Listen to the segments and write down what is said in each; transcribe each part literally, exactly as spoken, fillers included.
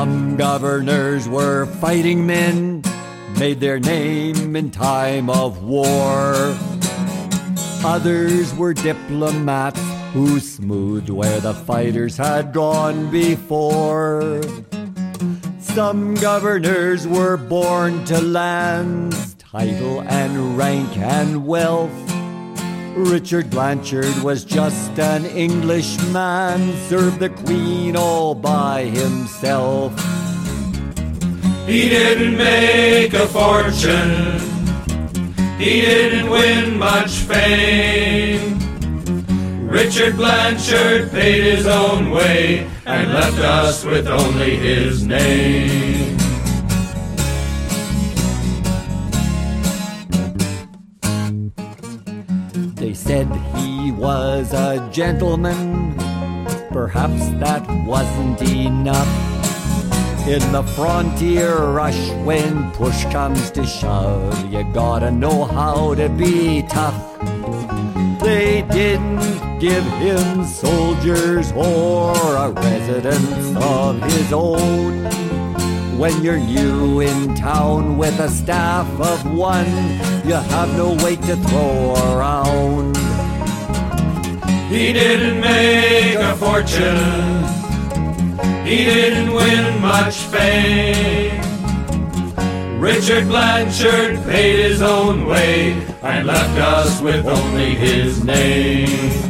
Some governors were fighting men, made their name in time of war. Others were diplomats who smoothed where the fighters had gone before. Some governors were born to lands, title and rank and wealth. Richard Blanchard was just an Englishman, served the Queen all by himself. He didn't make a fortune, he didn't win much fame. Richard Blanchard paid his own way and left us with only his name. They said he was a gentleman, perhaps that wasn't enough. In the frontier rush, when push comes to shove, you gotta know how to be tough. They didn't give him soldiers or a residence of his own. When you're new in town with a staff of one, you have no weight to throw around. He didn't make a fortune, he didn't win much fame. Richard Blanchard paid his own way and left us with only his name.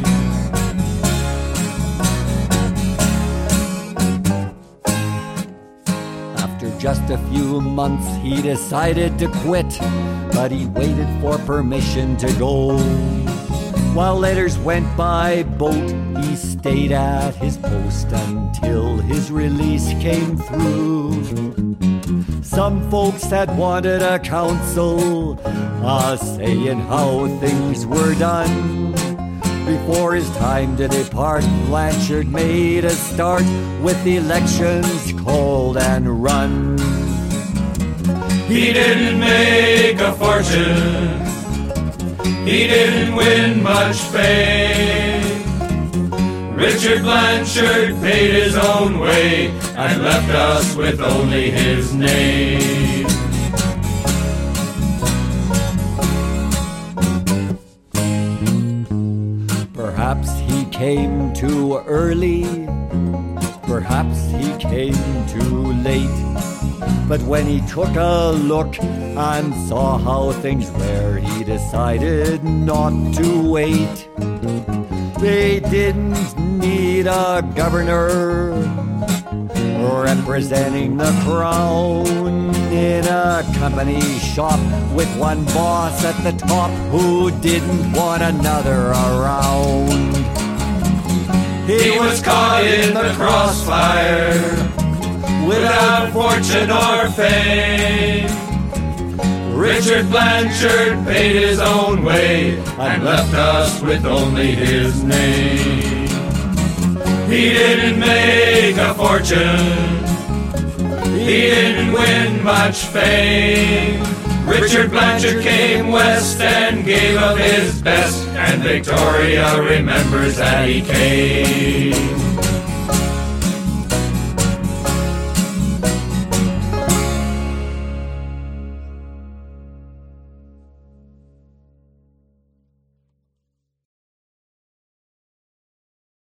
After just a few months he decided to quit, but he waited for permission to go. While letters went by boat, he stayed at his post until his release came through. Some folks had wanted a council, a say in how things were done. Before his time to depart, Blanchard made a start with elections called and run. He didn't make a fortune, he didn't win much fame. Richard Blanchard paid his own way and left us with only his name. Perhaps he came too early, perhaps he came too late. But when he took a look and saw how things were, he decided not to wait. They didn't need a governor representing the crown in a company shop with one boss at the top who didn't want another around. He was caught in the crossfire without fortune or fame. Richard Blanchard paid his own way and left us with only his name. He didn't make a fortune, he didn't win much fame. Richard Blanchard came west and gave of his best, and Victoria remembers that he came.